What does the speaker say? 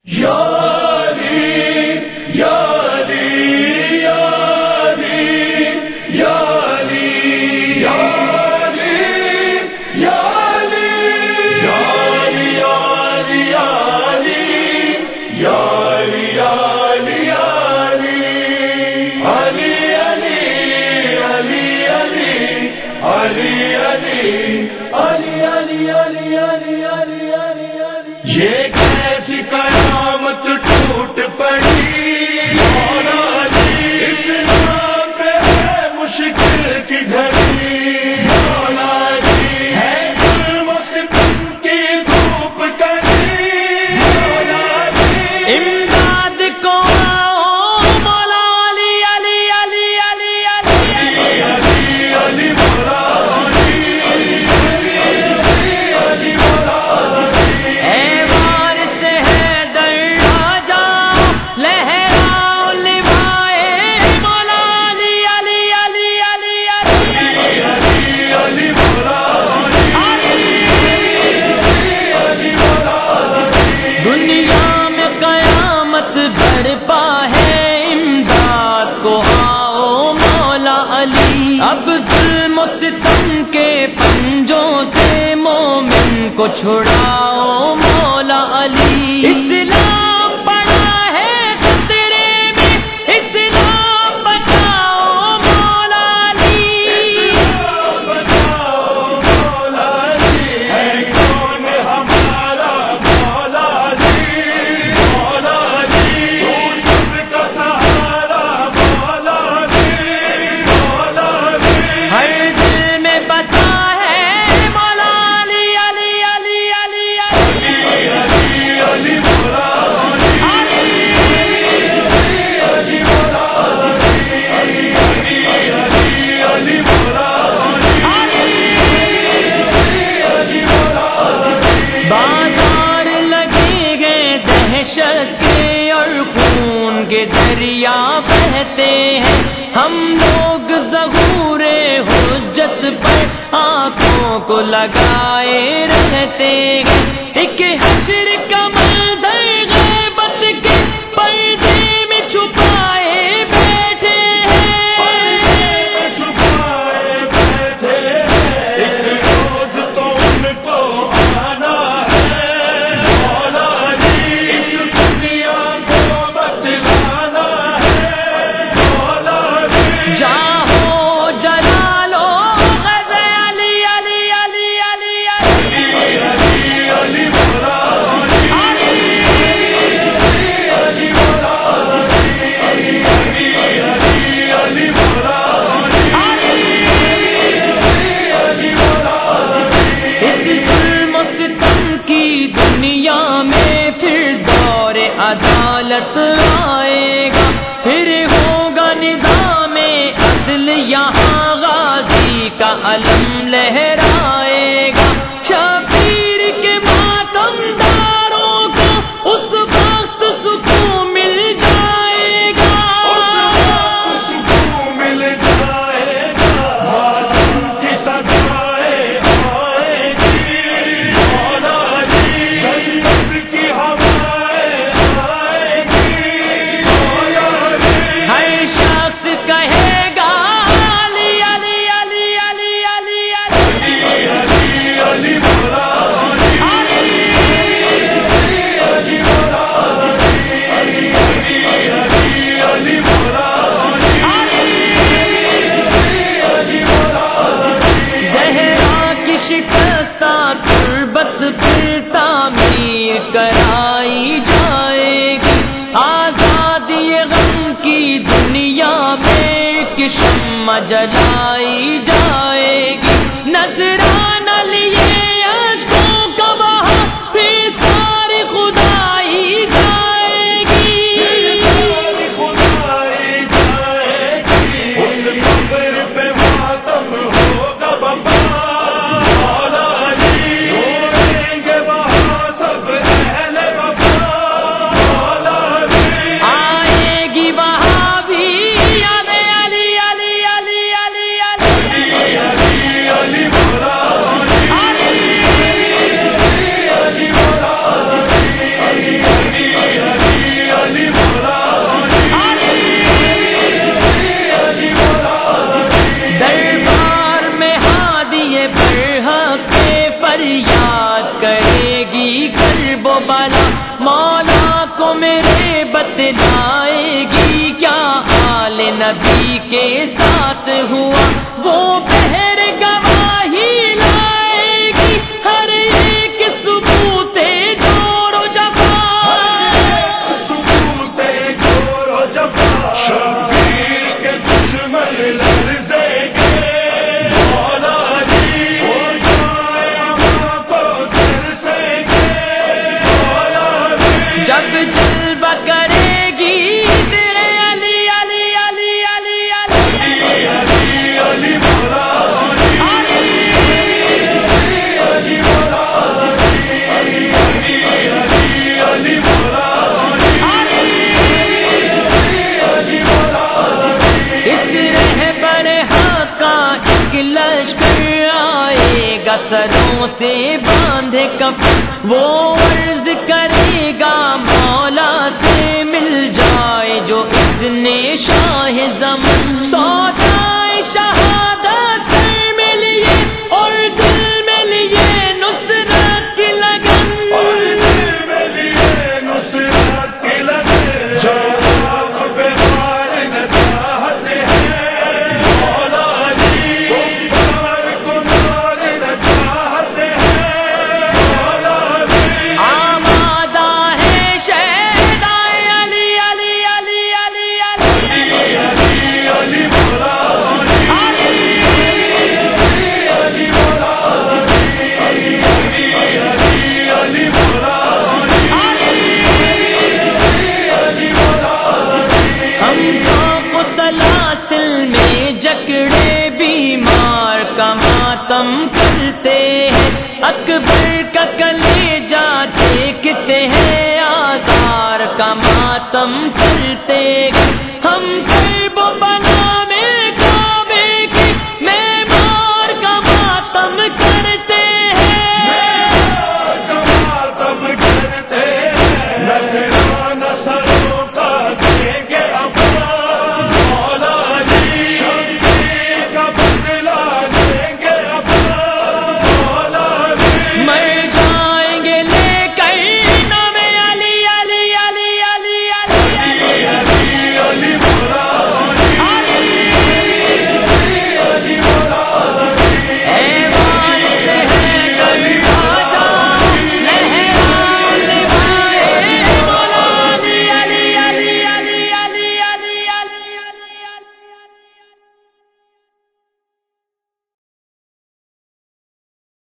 یہ کیسی قیامت ٹوٹ پڑی مولا جی، اسلام پہ ہے مشکل کی گھڑی مولا جی، ہے ظلم و ستم کی دھوپ کڑی مولا جی، امداد کو آؤ مولا علی علی علی علی علی علی علی مولا علی علی مولا اے وارث حیدر راجا لہراؤ لوائے مولا علی علی علی علی علی علی علی مولا علی مولا دنیا میں قیامت برپا ہے، امداد کو آؤ مولا علی، اب ظلم و ستم کے پنجوں سے مومن کو چھڑاؤ مولا علی، اسلام پڑا ہے خطرے میں، اسلام بچاؤ مولا علی، بچاؤ مولا جی، ہے کون ہمارا مولا جی، مولا جی، سب کا سہارا مولا جی، مولا جی، ہر دل میں بسا ہے مولا علی علی علی علی علی علی علی مولا علی علی مولا علی علی علی مولا علی مولا بازار لگے گئے دہشت کے اور خون کے دریا بہتے ہیں، ہم لوگ ظہور حجت پر آنکھوں کو لگائے رہتے ہیں، ایک حشر کا منظر غیبت کے پردے میں چھپائے بیٹھے ہیں، چھپائے بیٹھے ایک روز تو ان کو آنا ہے مولا جی، اس دنیا کو بتلانا ہے مولا جی، جاہو جلالو غزہ علی علی علی علی علی علی علی مولا علی علی مولا علی علی علی مولا علی مولا اس ظلم و ستم کی دنیا میں پھر دور عدالت آئے گا، پھر ہوگا نظام عدل، یہاں غازی کا علم لہرائے گا، شبیر کے ماتم داروں کو اس وقت سکون مل جائے گا، سکون مل جائے گا، ماتم کی سزائیں آئیں گی مولا جی، جنت کی ہوائیں آئیں گی مولا جی، ہر شخص کہے گا علی علی علی علی علی علی علی علی مولا علی علی مولا علی علی علی مولا علی مولا زہرا کی شکستہ تربت پھر تعمیر کرائی جائے گی، آزادی غم کی دنیا میں ایک شمع جلائی جائے گی، نذرانہ لیے اشکوں کا وہاں پھر ساری خدائی جائے گی، خدائی جائے گی، اس قبر پہ ماتم ہوگا بابا مولا جی، روئیں گے وہاں سب اہل وفا مولا جی، آئے گی وہاں بھی علی علی علی علی علی کربلا مولا کو میرے بتلائے گی کیا آل نبی کے ساتھ ہوا وہ بہر گواہی لائے گی ہر ایک ثبوت جور و جفا ثبوت جور و جفا شبیر کے دشمن لرزیں گے مولا علی ہو جائے ماں کو ترسیں گے مولا علی جب جلوہ کرے گی تیرے علی علی علی علی علی علی علی مولا علی مولا علی علی مولا علی مولا اس رہبر حق کا ایک لشکر آئے گا سروں سے باندھے کفن وہ عرض کرے گا مولا سے مل جائے جو اذن شاہ زمن سودائے شہادت سر میں لیے اور دل میں لیے نصرت کی لگن اور دل میں لیے نصرت کی لگن جو آپ پہ مارنا چاہتے ہیں مولا علی کفار کو مارنا چاہتے ہیں مولا علی آمادہ ہے شہدائے علی علی علی علی علی علی علی مولا علی علی مولا علی علی مولا علی مولا ہم کو سلاسل میں جکڑے بیمار کا ماتم کرتے ہیں اکبر کا کلیجہ دیکھتے ہیں آزار کا ماتم کرتے ہیں